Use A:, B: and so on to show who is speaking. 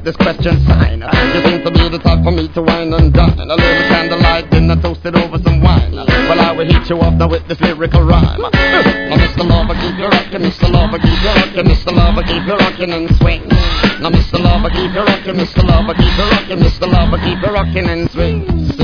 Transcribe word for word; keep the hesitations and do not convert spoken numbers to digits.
A: this question sign. You seem to be the type for me to wine and dine. A little candlelight, dinner toasted over some wine. Well, I will heat you up now with this lyrical rhyme. Now, Mister Lover, keep you rockin', Mister Lover, keep you rockin', Mister Lover, keep you rockin' and swing. Now, Mister Lover, keep you rockin', Mister Lover, keep you rockin', Mister Lover, keep you rockin' and swing.